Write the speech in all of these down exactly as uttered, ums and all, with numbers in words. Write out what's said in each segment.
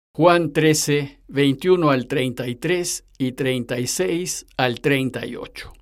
Juan trece, veintiuno al treinta y tres y treinta y seis al treinta y ocho.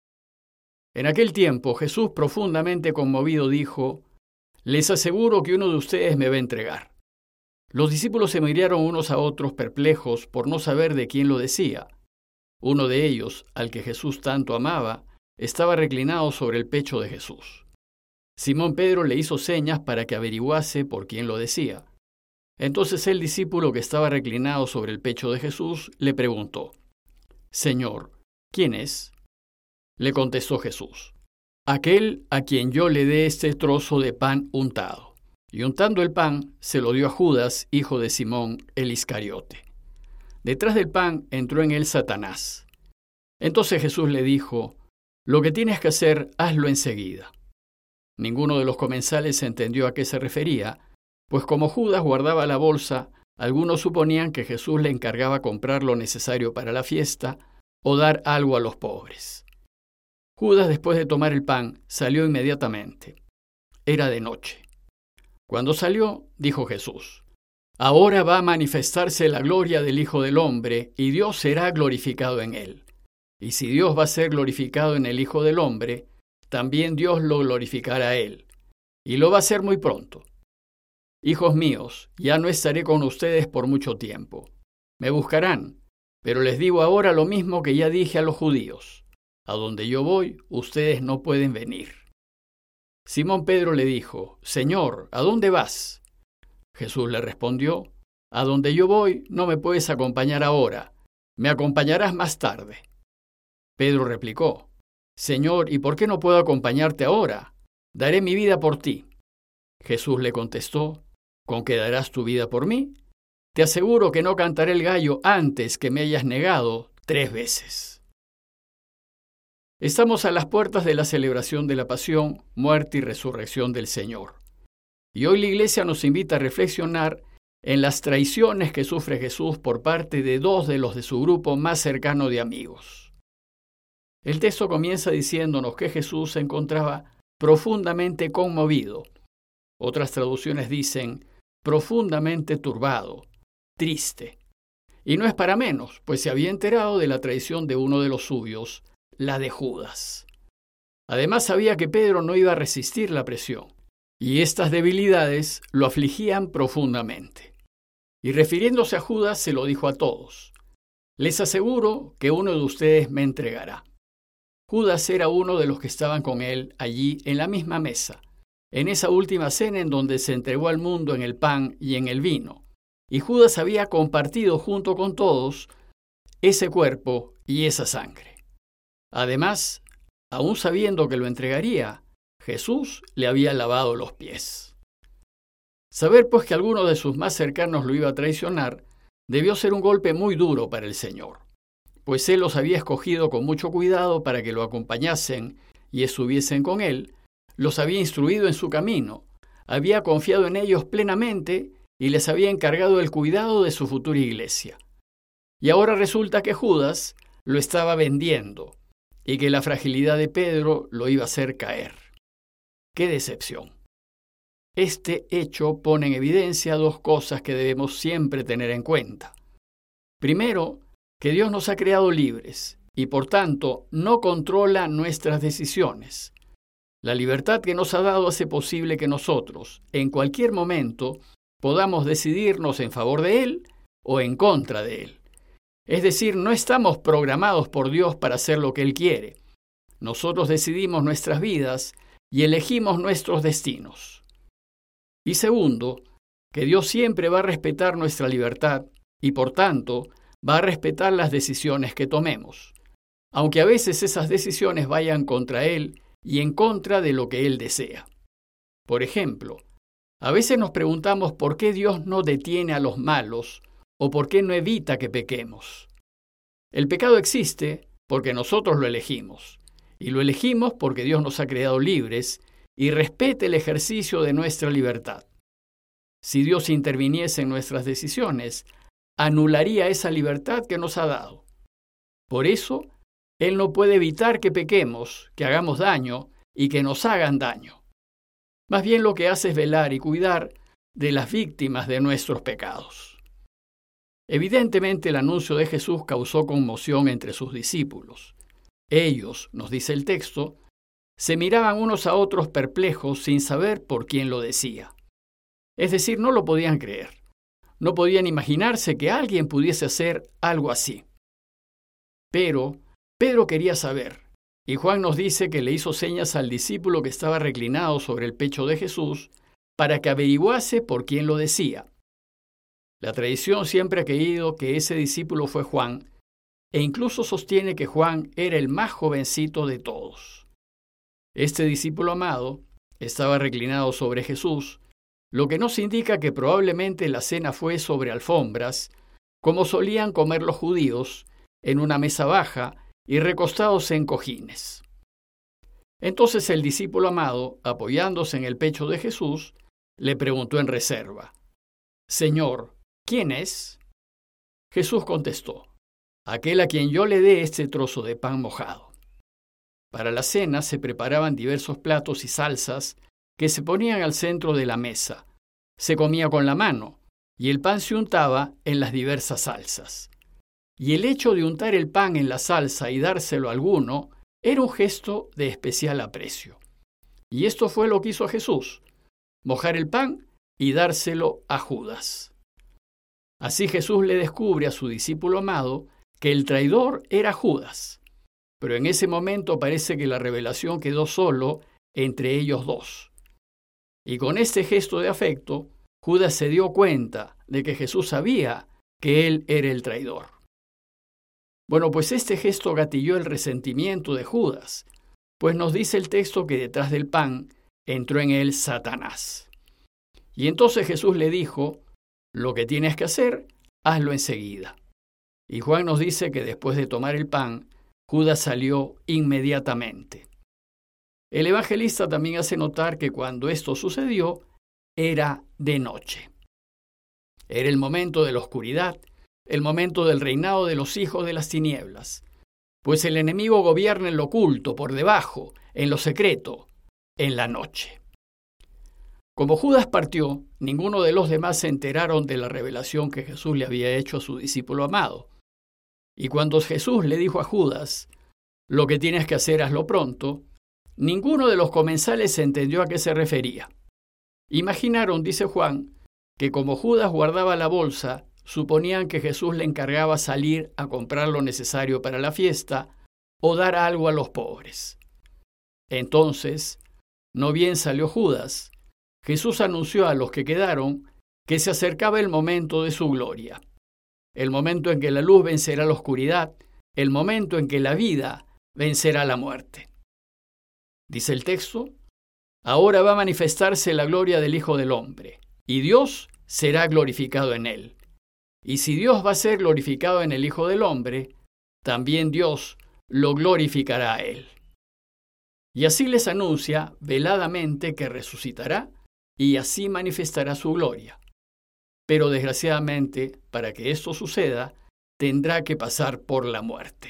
En aquel tiempo Jesús, profundamente conmovido, dijo: «Les aseguro que uno de ustedes me va a entregar». Los discípulos se miraron unos a otros perplejos por no saber de quién lo decía. Uno de ellos, al que Jesús tanto amaba, estaba reclinado sobre el pecho de Jesús. Simón Pedro le hizo señas para que averiguase por quién lo decía. Entonces el discípulo que estaba reclinado sobre el pecho de Jesús le preguntó: «Señor, ¿quién es?». Le contestó Jesús: «Aquel a quien yo le dé este trozo de pan untado». Y untando el pan, se lo dio a Judas, hijo de Simón el Iscariote. Detrás del pan entró en él Satanás. Entonces Jesús le dijo: «Lo que tienes que hacer, hazlo enseguida». Ninguno de los comensales entendió a qué se refería, pues como Judas guardaba la bolsa, algunos suponían que Jesús le encargaba comprar lo necesario para la fiesta o dar algo a los pobres. Judas, después de tomar el pan, salió inmediatamente. Era de noche. Cuando salió, dijo Jesús: «Ahora va a manifestarse la gloria del Hijo del Hombre, y Dios será glorificado en él. Y si Dios va a ser glorificado en el Hijo del Hombre, también Dios lo glorificará a él, y lo va a hacer muy pronto. Hijos míos, ya no estaré con ustedes por mucho tiempo. Me buscarán, pero les digo ahora lo mismo que ya dije a los judíos: a donde yo voy, ustedes no pueden venir». Simón Pedro le dijo: «Señor, ¿a dónde vas?». Jesús le respondió: «A donde yo voy no me puedes acompañar ahora, me acompañarás más tarde». Pedro replicó: «Señor, ¿y por qué no puedo acompañarte ahora? Daré mi vida por ti». Jesús le contestó: «¿Con qué darás tu vida por mí? Te aseguro que no cantaré el gallo antes que me hayas negado tres veces». Estamos a las puertas de la celebración de la pasión, muerte y resurrección del Señor. Y hoy la Iglesia nos invita a reflexionar en las traiciones que sufre Jesús por parte de dos de los de su grupo más cercano de amigos. El texto comienza diciéndonos que Jesús se encontraba profundamente conmovido. Otras traducciones dicen profundamente turbado, triste. Y no es para menos, pues se había enterado de la traición de uno de los suyos, la de Judas. Además sabía que Pedro no iba a resistir la presión, y estas debilidades lo afligían profundamente. Y refiriéndose a Judas, se lo dijo a todos: «Les aseguro que uno de ustedes me entregará». Judas era uno de los que estaban con él allí en la misma mesa, en esa última cena en donde se entregó al mundo en el pan y en el vino, y Judas había compartido junto con todos ese cuerpo y esa sangre. Además, aún sabiendo que lo entregaría, Jesús le había lavado los pies. Saber pues que alguno de sus más cercanos lo iba a traicionar debió ser un golpe muy duro para el Señor, pues Él los había escogido con mucho cuidado para que lo acompañasen y estuviesen con Él, los había instruido en su camino, había confiado en ellos plenamente y les había encargado el cuidado de su futura iglesia. Y ahora resulta que Judas lo estaba vendiendo y que la fragilidad de Pedro lo iba a hacer caer. ¡Qué decepción! Este hecho pone en evidencia dos cosas que debemos siempre tener en cuenta. Primero, que Dios nos ha creado libres y por tanto no controla nuestras decisiones. La libertad que nos ha dado hace posible que nosotros, en cualquier momento, podamos decidirnos en favor de Él o en contra de Él. Es decir, no estamos programados por Dios para hacer lo que Él quiere. Nosotros decidimos nuestras vidas y elegimos nuestros destinos. Y segundo, que Dios siempre va a respetar nuestra libertad y, por tanto, va a respetar las decisiones que tomemos, aunque a veces esas decisiones vayan contra Él y en contra de lo que Él desea. Por ejemplo, a veces nos preguntamos por qué Dios no detiene a los malos o por qué no evita que pequemos. El pecado existe porque nosotros lo elegimos, y lo elegimos porque Dios nos ha creado libres y respeta el ejercicio de nuestra libertad. Si Dios interviniese en nuestras decisiones, anularía esa libertad que nos ha dado. Por eso, Él no puede evitar que pequemos, que hagamos daño y que nos hagan daño. Más bien lo que hace es velar y cuidar de las víctimas de nuestros pecados. Evidentemente el anuncio de Jesús causó conmoción entre sus discípulos. Ellos, nos dice el texto, se miraban unos a otros perplejos sin saber por quién lo decía. Es decir, no lo podían creer. No podían imaginarse que alguien pudiese hacer algo así. Pero Pedro quería saber, y Juan nos dice que le hizo señas al discípulo que estaba reclinado sobre el pecho de Jesús para que averiguase por quién lo decía. La tradición siempre ha creído que ese discípulo fue Juan, e incluso sostiene que Juan era el más jovencito de todos. Este discípulo amado estaba reclinado sobre Jesús, lo que nos indica que probablemente la cena fue sobre alfombras, como solían comer los judíos, en una mesa baja y recostados en cojines. Entonces el discípulo amado, apoyándose en el pecho de Jesús, le preguntó en reserva: «Señor, ¿quién es?» Jesús contestó: «Aquel a quien yo le dé este trozo de pan mojado». Para la cena se preparaban diversos platos y salsas que se ponían al centro de la mesa. Se comía con la mano, y el pan se untaba en las diversas salsas. Y el hecho de untar el pan en la salsa y dárselo a alguno era un gesto de especial aprecio. Y esto fue lo que hizo Jesús: mojar el pan y dárselo a Judas. Así Jesús le descubre a su discípulo amado que el traidor era Judas. Pero en ese momento parece que la revelación quedó solo entre ellos dos. Y con este gesto de afecto, Judas se dio cuenta de que Jesús sabía que él era el traidor. Bueno, pues este gesto gatilló el resentimiento de Judas, pues nos dice el texto que detrás del pan entró en él Satanás. Y entonces Jesús le dijo: «Lo que tienes que hacer, hazlo enseguida». Y Juan nos dice que después de tomar el pan, Judas salió inmediatamente. El evangelista también hace notar que cuando esto sucedió, era de noche. Era el momento de la oscuridad, el momento del reinado de los hijos de las tinieblas, pues el enemigo gobierna en lo oculto, por debajo, en lo secreto, en la noche. Como Judas partió, ninguno de los demás se enteraron de la revelación que Jesús le había hecho a su discípulo amado. Y cuando Jesús le dijo a Judas: «Lo que tienes que hacer, hazlo pronto», ninguno de los comensales entendió a qué se refería. Imaginaron, dice Juan, que como Judas guardaba la bolsa, suponían que Jesús le encargaba salir a comprar lo necesario para la fiesta o dar algo a los pobres. Entonces, no bien salió Judas, Jesús anunció a los que quedaron que se acercaba el momento de su gloria, el momento en que la luz vencerá la oscuridad, el momento en que la vida vencerá la muerte. Dice el texto: «Ahora va a manifestarse la gloria del Hijo del Hombre, y Dios será glorificado en él. Y si Dios va a ser glorificado en el Hijo del Hombre, también Dios lo glorificará a él». Y así les anuncia veladamente que resucitará y así manifestará su gloria. Pero desgraciadamente, para que esto suceda, tendrá que pasar por la muerte.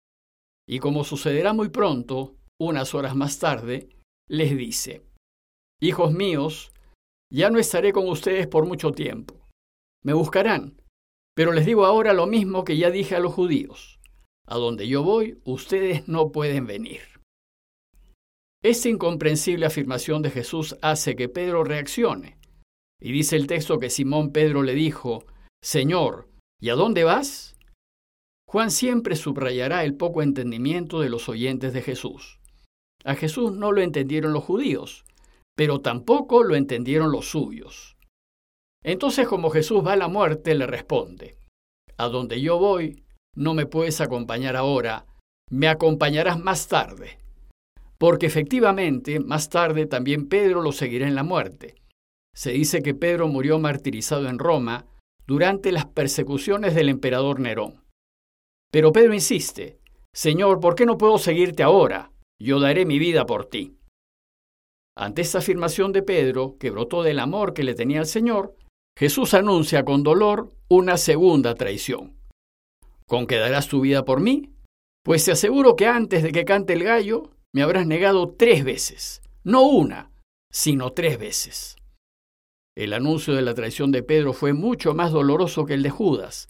Y como sucederá muy pronto, unas horas más tarde, les dice: «Hijos míos, ya no estaré con ustedes por mucho tiempo. Me buscarán, pero les digo ahora lo mismo que ya dije a los judíos: a donde yo voy, ustedes no pueden venir». Esta incomprensible afirmación de Jesús hace que Pedro reaccione. Y dice el texto que Simón Pedro le dijo: «Señor, ¿y a dónde vas?». Juan siempre subrayará el poco entendimiento de los oyentes de Jesús. A Jesús no lo entendieron los judíos, pero tampoco lo entendieron los suyos. Entonces, como Jesús va a la muerte, le responde: «A donde yo voy, no me puedes acompañar ahora, me acompañarás más tarde». Porque efectivamente, más tarde también Pedro lo seguirá en la muerte. Se dice que Pedro murió martirizado en Roma durante las persecuciones del emperador Nerón. Pero Pedro insiste: «Señor, ¿por qué no puedo seguirte ahora? Yo daré mi vida por ti». Ante esta afirmación de Pedro, que brotó del amor que le tenía al Señor, Jesús anuncia con dolor una segunda traición. ¿Con que darás tu vida por mí? Pues te aseguro que antes de que cante el gallo, me habrás negado tres veces, no una, sino tres veces. El anuncio de la traición de Pedro fue mucho más doloroso que el de Judas,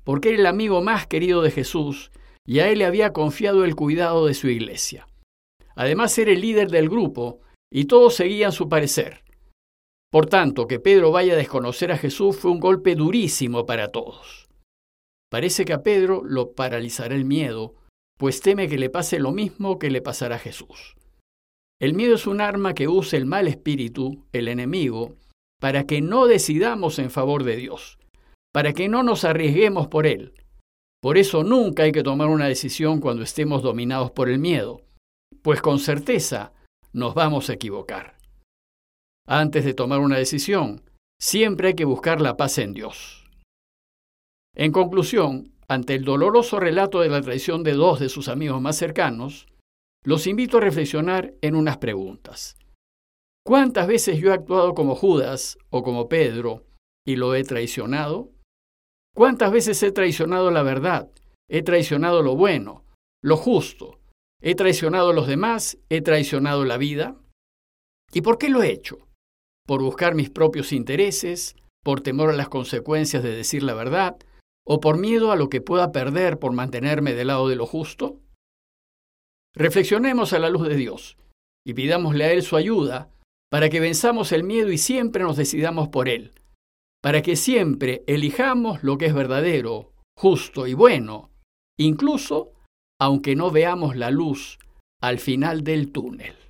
porque era el amigo más querido de Jesús y a él le había confiado el cuidado de su iglesia. Además era el líder del grupo y todos seguían su parecer. Por tanto, que Pedro vaya a desconocer a Jesús fue un golpe durísimo para todos. Parece que a Pedro lo paralizará el miedo, pues teme que le pase lo mismo que le pasará a Jesús. El miedo es un arma que usa el mal espíritu, el enemigo, para que no decidamos en favor de Dios, para que no nos arriesguemos por Él. Por eso nunca hay que tomar una decisión cuando estemos dominados por el miedo, pues con certeza nos vamos a equivocar. Antes de tomar una decisión, siempre hay que buscar la paz en Dios. En conclusión, ante el doloroso relato de la traición de dos de sus amigos más cercanos, los invito a reflexionar en unas preguntas. ¿Cuántas veces yo he actuado como Judas o como Pedro y lo he traicionado? ¿Cuántas veces he traicionado la verdad? He traicionado lo bueno, lo justo. ¿He traicionado a los demás? ¿He traicionado la vida? ¿Y por qué lo he hecho? ¿Por buscar mis propios intereses? ¿Por temor a las consecuencias de decir la verdad? ¿O por miedo a lo que pueda perder por mantenerme del lado de lo justo? Reflexionemos a la luz de Dios y pidámosle a Él su ayuda para que venzamos el miedo y siempre nos decidamos por Él, para que siempre elijamos lo que es verdadero, justo y bueno, incluso aunque no veamos la luz al final del túnel.